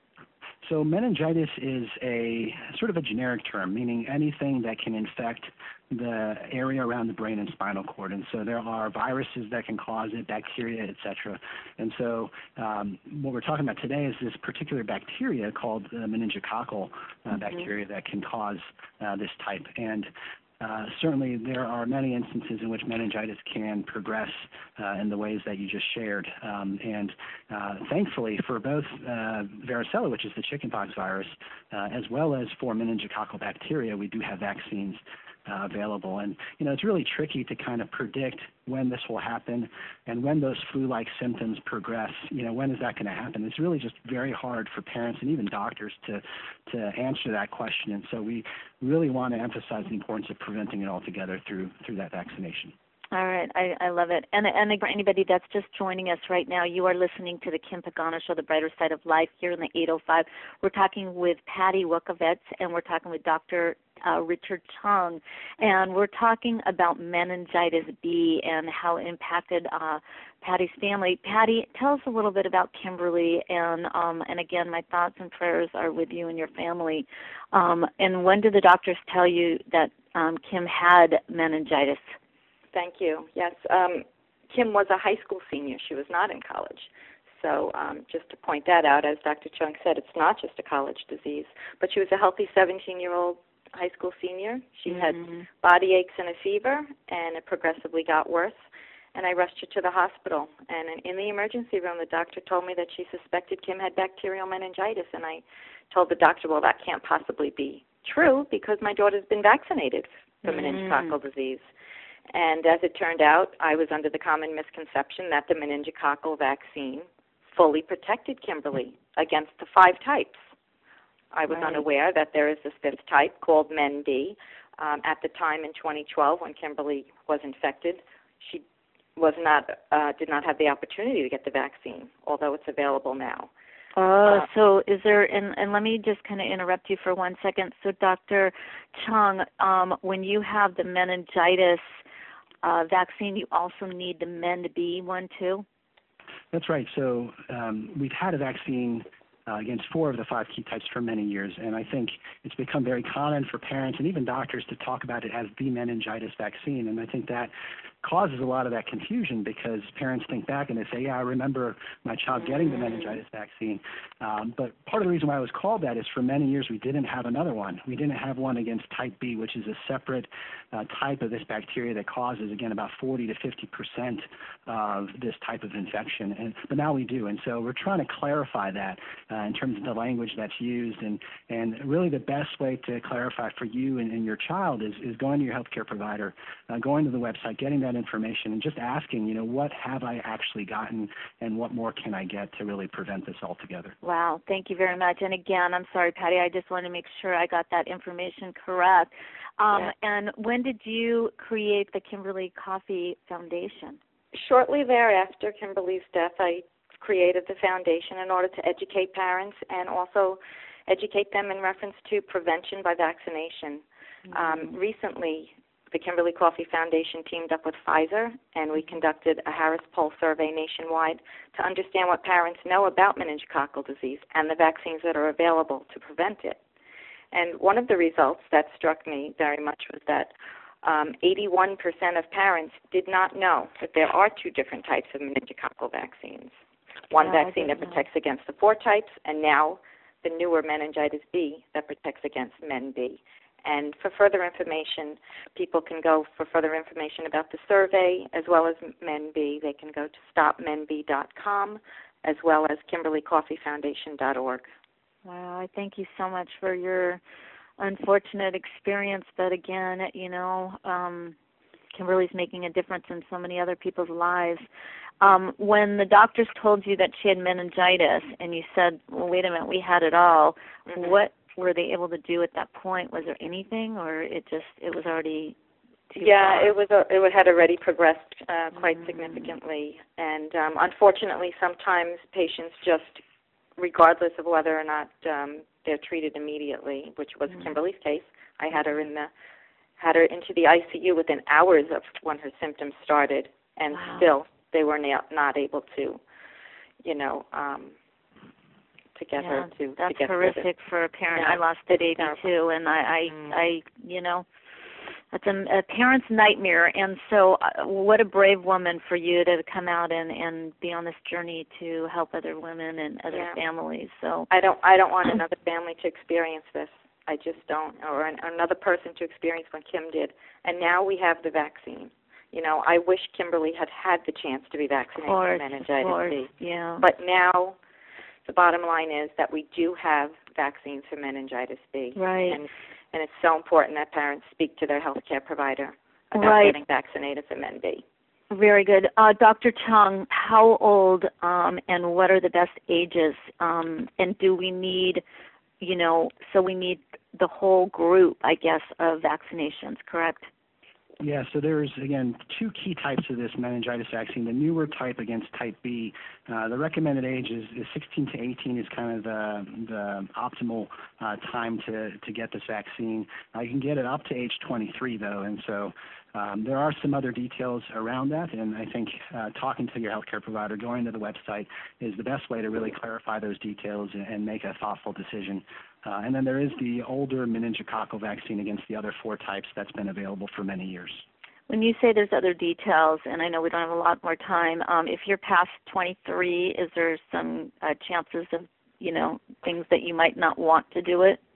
So meningitis is a sort of a generic term, meaning anything that can infect the area around the brain and spinal cord. And so there are viruses that can cause it, bacteria, et cetera. And so um, what we're talking about today is this particular bacteria called the meningococcal uh, mm-hmm. bacteria that can cause uh, this type. And Uh, certainly, there are many instances in which meningitis can progress uh, in the ways that you just shared. Um, and uh, thankfully, for both uh, varicella, which is the chickenpox virus, uh, as well as for meningococcal bacteria, we do have vaccines uh, available. And, you know, it's really tricky to kind of predict when this will happen and when those flu-like symptoms progress. You know, when is that going to happen? It's really just very hard for parents and even doctors to to answer that question. And so we really want to emphasize the importance of preventing it altogether through through that vaccination. All right, I, I love it. And, and for anybody that's just joining us right now, you are listening to the Kim Pagano Show, The Brighter Side of Life, here in the eight oh five. We're talking with Patty Wukovets, and we're talking with Doctor Uh, Richard Chong, and we're talking about meningitis B and how it impacted uh, Patty's family. Patty, tell us a little bit about Kimberly, and um, and again, my thoughts and prayers are with you and your family. Um, and when did the doctors tell you that um, Kim had meningitis? Thank you. Yes, um, Kim was a high school senior. She was not in college. So um, just to point that out, as Doctor Chung said, it's not just a college disease. But she was a healthy seventeen-year-old high school senior. She mm-hmm. had body aches and a fever, and it progressively got worse. And I rushed her to the hospital. And in, in the emergency room, the doctor told me that she suspected Kim had bacterial meningitis. And I told the doctor, well, that can't possibly be true because my daughter's been vaccinated for mm-hmm. meningococcal disease. And as it turned out, I was under the common misconception that the meningococcal vaccine fully protected Kimberly against the five types. I was right. unaware that there is this fifth type called MenB. Um, at the time in twenty twelve, when Kimberly was infected, she was not uh, did not have the opportunity to get the vaccine, although it's available now. Oh, uh, so is there, and, and let me just kind of interrupt you for one second. So Doctor Chung, um, when you have the meningitis uh, vaccine, you also need the MenB one too? That's right. So um, we've had a vaccine uh, against four of the five key types for many years, and I think it's become very common for parents and even doctors to talk about it as the meningitis vaccine, and I think that causes a lot of that confusion because parents think back and they say, yeah, I remember my child getting the meningitis vaccine. Um, but part of the reason why it was called that is for many years we didn't have another one. We didn't have one against type B, which is a separate uh, type of this bacteria that causes, again, about forty to fifty percent of this type of infection. And, but now we do. And so we're trying to clarify that uh, in terms of the language that's used. And, and really the best way to clarify for you and, and your child is, is going to your healthcare provider, uh, going to the website, getting that information and just asking, you know, what have I actually gotten and what more can I get to really prevent this altogether? Wow, thank you very much. And again, I'm sorry, Patty, I just want to make sure I got that information correct. Um, yeah. And when did you create the Kimberly Coffee Foundation? Shortly thereafter Kimberly's death, I created the foundation in order to educate parents and also educate them in reference to prevention by vaccination. Mm-hmm. Um, recently, the Kimberly Coffee Foundation teamed up with Pfizer, and we conducted a Harris Poll survey nationwide to understand what parents know about meningococcal disease and the vaccines that are available to prevent it. And one of the results that struck me very much was that um, eighty-one percent of parents did not know that there are two different types of meningococcal vaccines. One yeah, vaccine that protects know. against the four types, and now the newer meningitis B that protects against MenB. And for further information, people can go for further information about the survey as well as MenB. They can go to stop men b dot com as well as kimberly coffee foundation dot org. Wow, I thank you so much for your unfortunate experience. But again, you know, um, Kimberly's making a difference in so many other people's lives. Um, when the doctors told you that she had meningitis and you said, well, wait a minute, we had it all, mm-hmm. what were they able to do at that point? Was there anything, or it just it was already too Yeah, far? it was. A, it had already progressed uh, quite mm. significantly, and um, unfortunately, sometimes patients just, regardless of whether or not um, they're treated immediately, which was mm. Kimberly's case, I had her in the had her into the I C U within hours of when her symptoms started, and wow. still they were not, not able to, you know. Um, to get yeah, her to that's to get horrific for a parent. Yeah. I lost a baby too, and I, I, mm. I, you know, that's a, a parent's nightmare. And so, uh, what a brave woman for you to come out and and be on this journey to help other women and other yeah. families. So I don't, I don't want another family to experience this. I just don't, or an, another person to experience what Kim did. And now we have the vaccine. You know, I wish Kimberly had had the chance to be vaccinated for meningitis B. Yeah. But now, the bottom line is that we do have vaccines for meningitis B. Right. And, and it's so important that parents speak to their healthcare provider about right. getting vaccinated for MenB. Very good. Uh, Doctor Chung, how old um, and what are the best ages? Um, and do we need, you know, so we need the whole group, I guess, of vaccinations, correct? Yeah, so there's, again, two key types of this meningitis vaccine. The newer type against type B, uh, the recommended age is, is sixteen to eighteen is kind of the, the optimal uh, time to, to get this vaccine. Uh, you can get it up to age twenty-three, though, and so um, there are some other details around that, and I think uh, talking to your healthcare provider, going to the website is the best way to really clarify those details and, and make a thoughtful decision. Uh, and then there is the older meningococcal vaccine against the other four types that's been available for many years. When you say there's other details, and I know we don't have a lot more time, um, if you're past twenty-three, is there some uh, chances of, you know, things that you might not want to do it?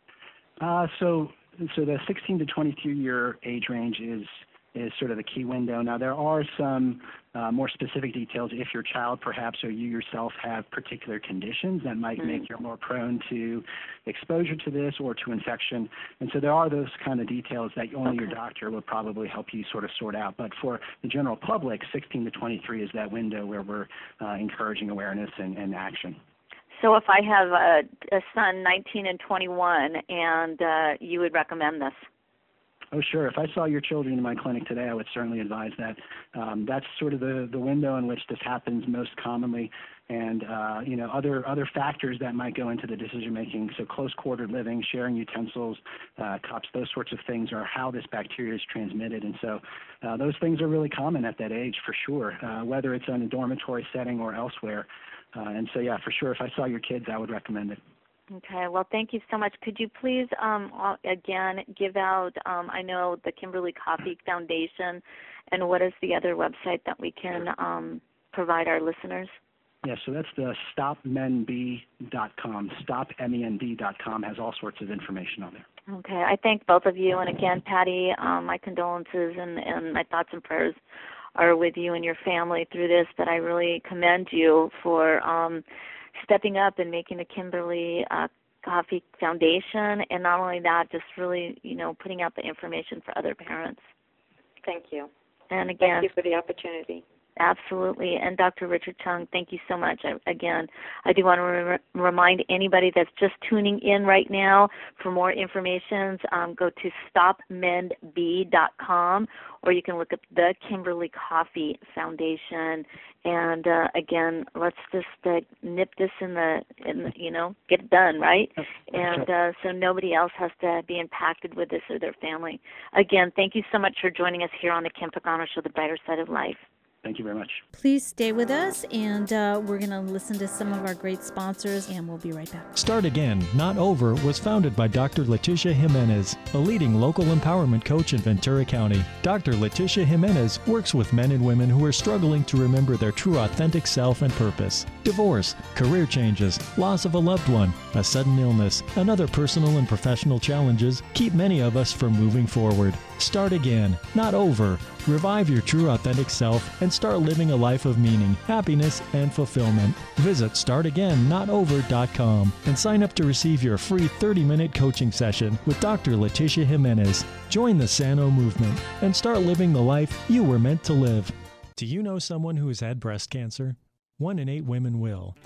Uh, so, so the sixteen to twenty-two year age range is is sort of the key window. Now, there are some uh, more specific details if your child perhaps or you yourself have particular conditions that might mm-hmm. make you more prone to exposure to this or to infection. And so there are those kind of details that only okay. your doctor will probably help you sort of sort out. But for the general public, sixteen to twenty-three is that window where we're uh, encouraging awareness and, and action. So if I have a, a son, nineteen and twenty-one, and uh, you would recommend this? Oh, sure. If I saw your children in my clinic today, I would certainly advise that. Um, that's sort of the, the window in which this happens most commonly, and uh, you know other other factors that might go into the decision making. So close-quartered living, sharing utensils, uh, cups, those sorts of things are how this bacteria is transmitted, and so uh, those things are really common at that age for sure, uh, whether it's in a dormitory setting or elsewhere. Uh, and so, yeah, for sure, if I saw your kids, I would recommend it. Okay. Well, thank you so much. Could you please, um, again, give out, um, I know, the Kimberly Coffee Foundation, and what is the other website that we can um, provide our listeners? Yeah, so that's the stop men b dot com. stop men b dot com has all sorts of information on there. Okay. I thank both of you. And, again, Patty, um, my condolences and, and my thoughts and prayers are with you and your family through this, but I really commend you for um, stepping up and making the Kimberly uh, Coffee Foundation, and not only that, just really, you know, putting out the information for other parents. Thank you. And again, thank you for the opportunity. Absolutely. And Doctor Richard Chung, thank you so much. I, again, I do want to re- remind anybody that's just tuning in right now, for more information, um, go to stop mend b dot com, or you can look up the Kimberly Coffee Foundation. And uh, again, let's just uh, nip this in the, in the, you know, get it done, right? And uh, so nobody else has to be impacted with this or their family. Again, thank you so much for joining us here on the Kim Pagano Show, The Brighter Side of Life. Thank you very much. Please stay with us, and uh, we're going to listen to some of our great sponsors, and we'll be right back. Start Again, Not Over was founded by Doctor Leticia Jimenez, a leading local empowerment coach in Ventura County. Doctor Leticia Jimenez works with men and women who are struggling to remember their true authentic self and purpose. Divorce, career changes, loss of a loved one, a sudden illness, and other personal and professional challenges keep many of us from moving forward. Start again, not over. Revive your true authentic self and start living a life of meaning, happiness, and fulfillment. Visit start again not over dot com and sign up to receive your free thirty minute coaching session with Doctor Leticia Jimenez. Join the Sano movement and start living the life you were meant to live. Do you know someone who has had breast cancer? One in eight women will.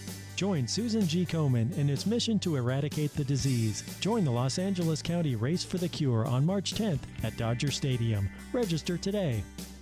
Join Susan G. Komen in its mission to eradicate the disease. Join the Los Angeles County Race for the Cure on March tenth at Dodger Stadium. Register today.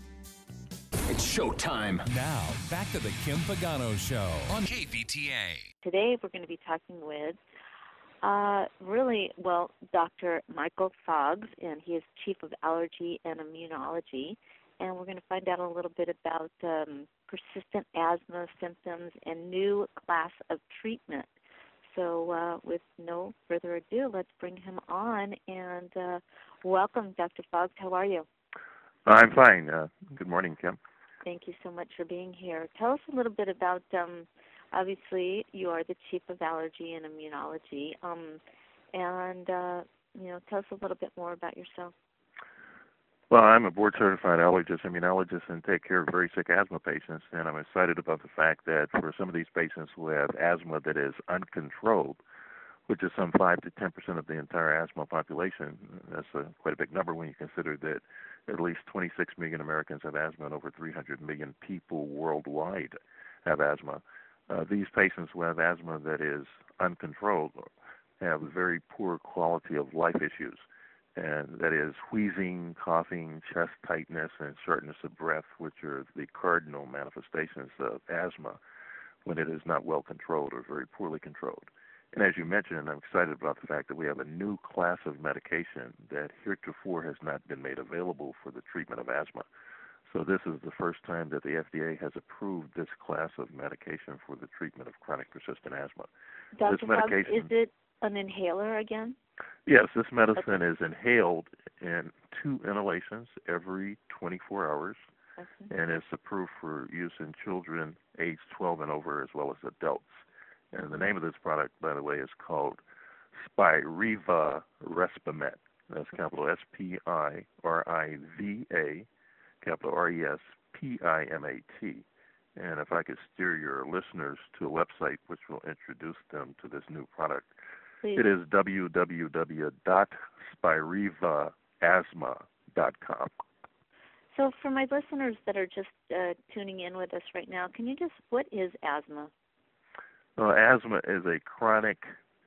It's showtime. Now, back to the Kim Pagano Show on K V T A. Today we're going to be talking with uh, really, well, Doctor Michael Foggs, and he is Chief of Allergy and Immunology. And we're going to find out a little bit about um, persistent asthma symptoms and new class of treatment. So uh, with no further ado, let's bring him on. And uh, welcome, Doctor Foggs. How are you? I'm fine. Uh, good morning, Kim. Thank you so much for being here. Tell us a little bit about, um, obviously, you are the Chief of Allergy and Immunology. Um, and, uh, you know, tell us a little bit more about yourself. Well, I'm a board-certified allergist, immunologist, and take care of very sick asthma patients, and I'm excited about the fact that for some of these patients who have asthma that is uncontrolled, which is some five to ten percent of the entire asthma population, that's a, quite a big number when you consider that at least twenty-six million Americans have asthma and over three hundred million people worldwide have asthma. Uh, these patients who have asthma that is uncontrolled have very poor quality of life issues. And that is wheezing, coughing, chest tightness, and shortness of breath, which are the cardinal manifestations of asthma when it is not well controlled or very poorly controlled. And as you mentioned, I'm excited about the fact that we have a new class of medication that heretofore has not been made available for the treatment of asthma. So this is the first time that the F D A has approved this class of medication for the treatment of chronic persistent asthma. Doctor This medication, Foggs, is it an inhaler again? Yes, this medicine okay. is inhaled into two inhalations every twenty-four hours, Okay. and it's approved for use in children age twelve and over as well as adults. And the name of this product, by the way, is called Spiriva Respimat. That's capital S P I R I V A, capital R E S P I M A T. And if I could steer your listeners to a website which will introduce them to this new product, Please. it is w w w dot spiriva asthma dot com. So for my listeners that are just uh, tuning in with us right now, can you just, what is asthma? Well, asthma is a chronic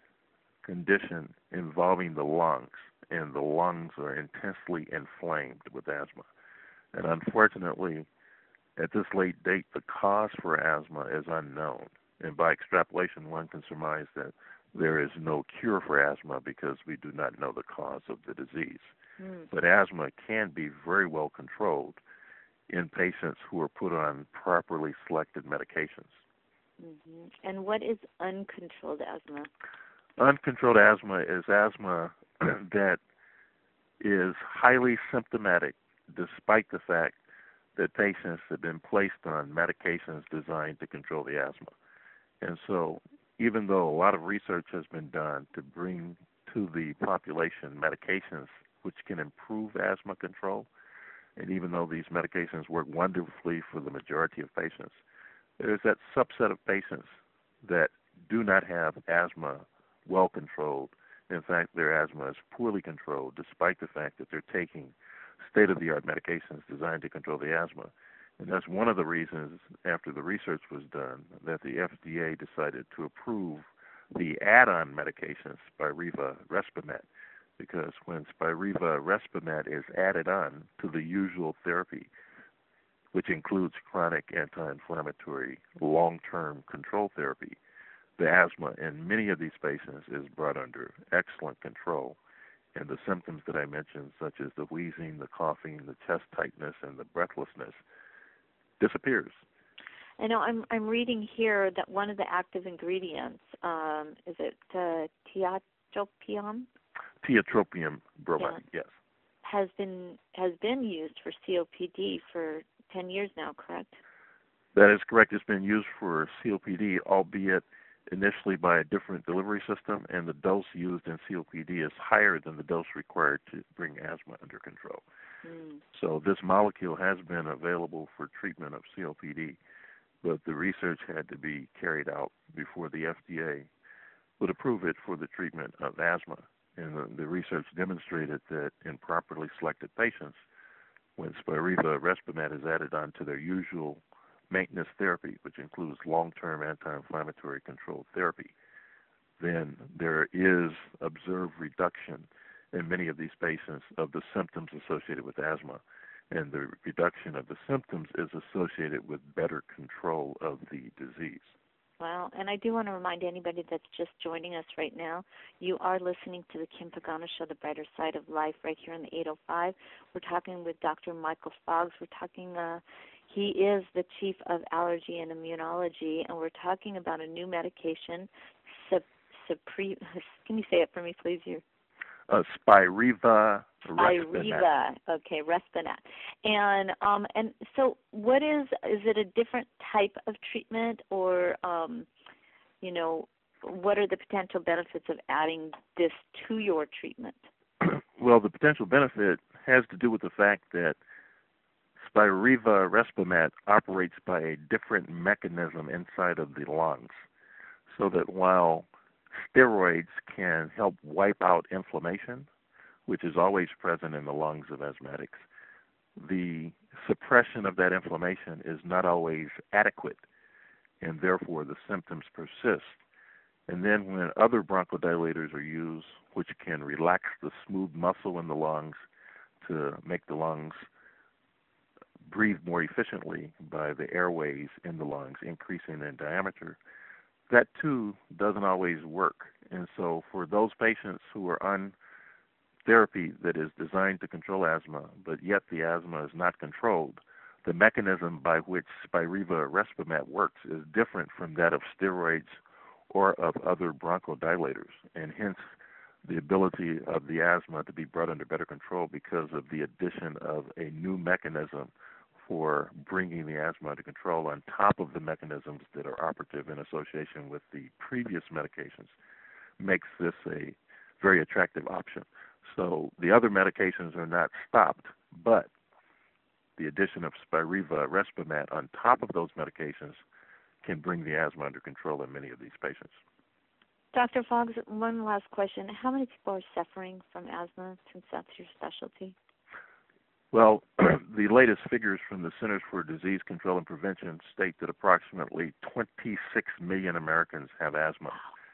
condition involving the lungs, and the lungs are intensely inflamed with asthma. And unfortunately, at this late date, the cause for asthma is unknown. And by extrapolation, one can surmise that there is no cure for asthma because we do not know the cause of the disease. Mm. But asthma can be very well controlled in patients who are put on properly selected medications. Mm-hmm. And what is uncontrolled asthma? Uncontrolled asthma is asthma that is highly symptomatic despite the fact that patients have been placed on medications designed to control the asthma. And so even though a lot of research has been done to bring to the population medications which can improve asthma control, and even though these medications work wonderfully for the majority of patients, there's that subset of patients that do not have asthma well controlled. In fact, their asthma is poorly controlled despite the fact that they're taking state-of-the-art medications designed to control the asthma. And that's one of the reasons, after the research was done, that the F D A decided to approve the add-on medication Spiriva Respimat, because when Spiriva Respimat is added on to the usual therapy, which includes chronic anti-inflammatory long-term control therapy, the asthma in many of these patients is brought under excellent control. And the symptoms that I mentioned, such as the wheezing, the coughing, the chest tightness, and the breathlessness, disappears. I know I'm I'm reading here that one of the active ingredients, um, is it uh, tiotropium? Tiotropium bromide, Yeah. yes. Has been has been used for C O P D for ten years now, correct? That is correct. It's been used for C O P D, albeit initially by a different delivery system, and the dose used in C O P D is higher than the dose required to bring asthma under control. Mm. So this molecule has been available for treatment of C O P D, but the research had to be carried out before the F D A would approve it for the treatment of asthma. And the, the research demonstrated that in properly selected patients, when Spiriva Respimat is added on to their usual maintenance therapy, which includes long-term anti-inflammatory controlled therapy, then there is observed reduction in many of these patients of the symptoms associated with asthma. And the reduction of the symptoms is associated with better control of the disease. Wow. And I do want to remind anybody that's just joining us right now, you are listening to the Kim Pagano Show, The Brighter Side of Life, right here on the eight oh five. We're talking with Doctor Michael Foggs. We're talking, uh, he is the Chief of Allergy and Immunology, and we're talking about a new medication, Sup- Supre- can you say it for me, please? You're Uh, Spiriva Respimat. Spiriva, okay, Respimat. And um, and so, what is is it a different type of treatment, or um, you know, what are the potential benefits of adding this to your treatment? Well, the potential benefit has to do with the fact that Spiriva Respimat operates by a different mechanism inside of the lungs, so that while steroids can help wipe out inflammation, which is always present in the lungs of asthmatics, the suppression of that inflammation is not always adequate, and therefore the symptoms persist. And then when other bronchodilators are used, which can relax the smooth muscle in the lungs to make the lungs breathe more efficiently by the airways in the lungs increasing in diameter, that too doesn't always work. And so for those patients who are on therapy that is designed to control asthma, but yet the asthma is not controlled, the mechanism by which Spiriva Respimat works is different from that of steroids or of other bronchodilators. And hence, the ability of the asthma to be brought under better control because of the addition of a new mechanism for bringing the asthma under control on top of the mechanisms that are operative in association with the previous medications makes this a very attractive option. So the other medications are not stopped, but the addition of Spiriva, Respimat on top of those medications can bring the asthma under control in many of these patients. Doctor Foggs, one last question. How many people are suffering from asthma, since that's your specialty? Well, the latest figures from the Centers for Disease Control and Prevention state that approximately twenty-six million Americans have asthma.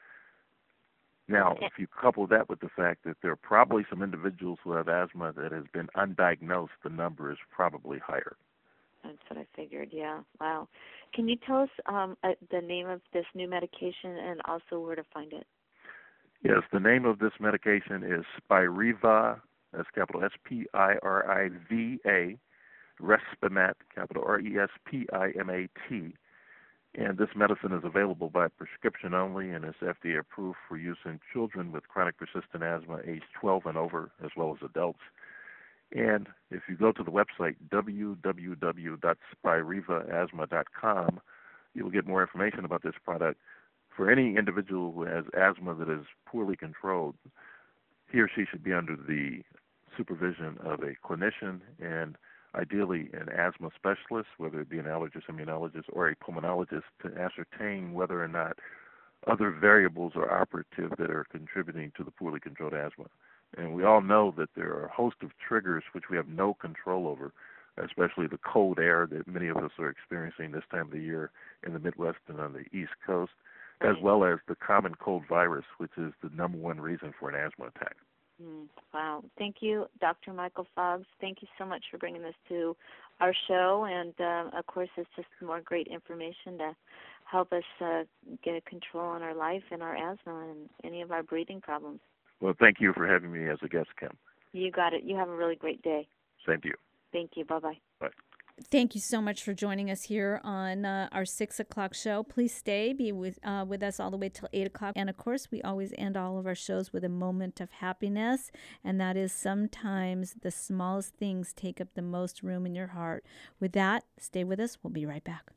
Now, if you couple that with the fact that there are probably some individuals who have asthma that has been undiagnosed, the number is probably higher. That's what I figured, yeah. Wow. Can you tell us um, uh, the name of this new medication and also where to find it? Yes, the name of this medication is Spiriva, that's capital S P I R I V A, Respimat, capital R E S P I M A T. And this medicine is available by prescription only and is F D A approved for use in children with chronic persistent asthma aged twelve and over, as well as adults. And if you go to the website w w w dot spiriva asthma dot com, you'll get more information about this product. For any individual who has asthma that is poorly controlled, he or she should be under the supervision of a clinician and ideally an asthma specialist, whether it be an allergist, immunologist, or a pulmonologist, to ascertain whether or not other variables are operative that are contributing to the poorly controlled asthma. And we all know that there are a host of triggers which we have no control over, especially the cold air that many of us are experiencing this time of the year in the Midwest and on the East Coast, as well as the common cold virus, which is the number one reason for an asthma attack. Mm, wow. Thank you, Doctor Michael Foggs. Thank you so much for bringing this to our show. And, uh, of course, it's just more great information to help us uh, get a control on our life and our asthma and any of our breathing problems. Well, thank you for having me as a guest, Kim. You got it. You have a really great day. Same to you. Thank you. Bye-bye. Bye. Thank you so much for joining us here on uh, our six o'clock show. Please stay, be with uh, with us all the way till eight o'clock. And, of course, we always end all of our shows with a moment of happiness, and that is sometimes the smallest things take up the most room in your heart. With that, stay with us. We'll be right back.